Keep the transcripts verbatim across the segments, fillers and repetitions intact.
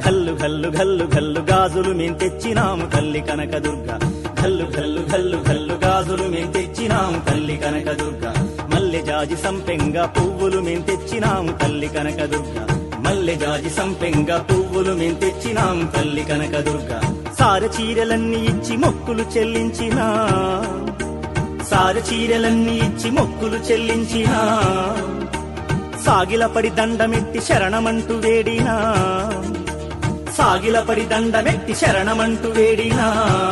ఘల్లు ఘల్లు ఘల్లు ఘల్లు గాజులు మేం తెచ్చినాము తల్లి కనకదుర్గ ఘల్లు ఘల్లు ఘల్లు ఘల్లు గాజులు మేం తెచ్చినాము తల్లి కనకదుర్గ మల్లె జాజి సంపెంగ పువ్వులు మేం తెచ్చినాము తల్లి కనకదుర్గ మల్లె జాజి సంపెంగ పువ్వులు మేం తెచ్చినాము తల్లి కనకదుర్గ సార చీరలన్నీ ఇచ్చి మొక్కులు చెల్లించినా సార చీరలన్నీ ఇచ్చి మొక్కులు చెల్లించినా సాగిలపడి దండమెట్టి శరణమంటూ వేడినా సాగిలపడి దండమెట్టి శరణమంటూ వేడినా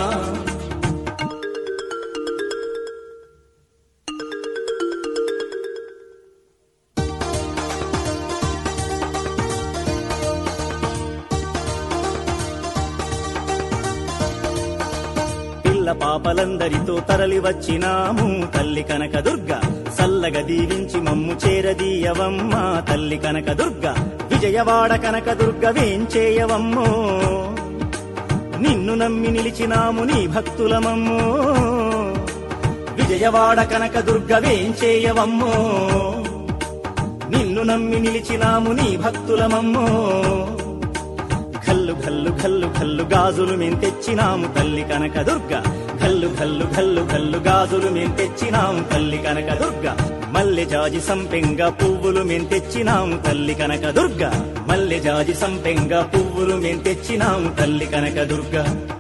పాపలందరితో తరలి వచ్చినాము తల్లి కనకదుర్గ సల్లగా దీవించి మమ్ము చేరదీయవమ్మ తల్లి కనకదుర్గ విజయవాడ కనకదుర్గ వేంచేయవమ్మో నిన్ను నమ్మి నిలిచినాము నీ భక్తులమమ్మో విజయవాడ కనకదుర్గ వేంచేయవమ్మో నిన్ను నమ్మి నిలిచినాము నీ భక్తులమమ్మో ఘల్లు ఘల్లు ఘల్లు ఘల్లు గాజులు మేం తెచ్చినాము తల్లి కనకదుర్గ ఘల్లు ఘల్లు ఘల్లు ఘల్లు గాజులు మేం తెచ్చినాము తల్లి కనకదుర్గ మల్లె జాజి సంపెంగ పువ్వులు మేం తెచ్చినాము తల్లి కనకదుర్గ మల్లె జాజి సంపెంగ పువ్వులు మేం తెచ్చినాము తల్లి కనకదుర్గ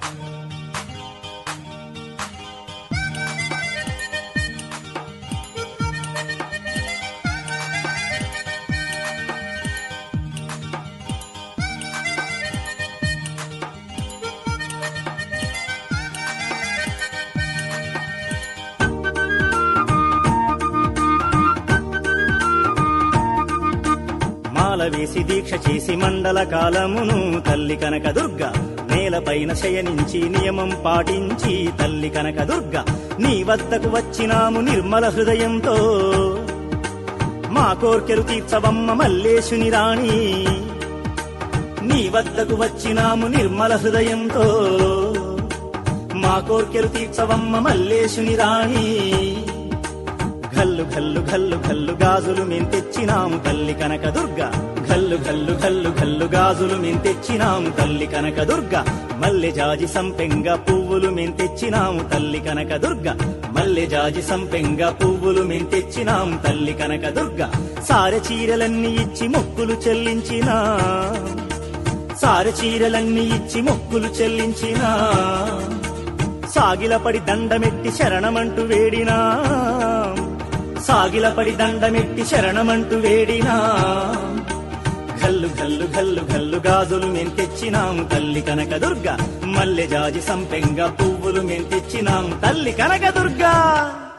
వేసి దీక్ష చేసి మండల కాలమును తల్లి కనకదుర్గ నేలపైన శయనించి నియమం పాటించి తల్లి కనకదుర్గ నీ వద్దకు వచ్చినాము నిర్మల హృదయంతో మా కోర్కెలు తీర్చవమ్మ మల్లేశుని రాణి నీ వద్దకు వచ్చినాము నిర్మల హృదయంతో మా కోర్కెలు తీర్చవమ్మ మల్లేశుని రాణి ఘల్లు ఘల్లు ఘల్లు ఘల్లు గాజులు మేం తెచ్చినాము తల్లి కనకదుర్గ ఘల్లు ఘల్లు ఘల్లు ఘల్లు గాజులు మేం తెచ్చినాము తల్లి కనకదుర్గ మల్లె జాజి సంపెంగ పువ్వులు మేం తెచ్చినాము తల్లి కనకదుర్గ మల్లె జాజి సంపెంగ పువ్వులు మేం తెచ్చినాము తల్లి కనకదుర్గ సార చీరలన్నీ ఇచ్చి మొక్కులు చెల్లించినా సార చీరలన్నీ ఇచ్చి మొక్కులు చెల్లించినా సాగిలపడి దండమెట్టి శరణమంటూ వేడినా సాగిలపడి దండమెట్టి శరణమంటూ వేడినా ఘల్లు ఘల్లు ఘల్లు ఘల్లు గాజులు మేం తెచ్చినాము తల్లి కనకదుర్గ మల్లె జాజి సంపెంగ పువ్వులు మేం తెచ్చినాము తల్లి కనకదుర్గ